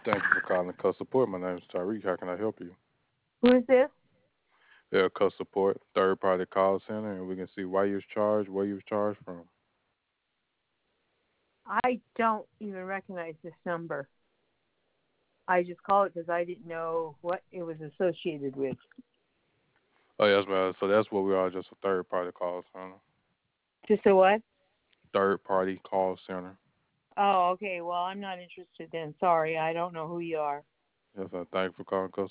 Thank you for calling Cuss Support. My name is Tyreek. How can I help you? Who is this? Yeah, Cuss Support, third party call center, and we can see why you was charged, where you was charged from. I don't even recognize this number. I just called it because I didn't know what it was associated with. Oh, yes, man. So that's what we are, just a third party call center. Just a what? Third party call center. Oh, okay. Well, I'm not interested then. Sorry, I don't know who you are. Yes, sir. Thank you for calling Cuss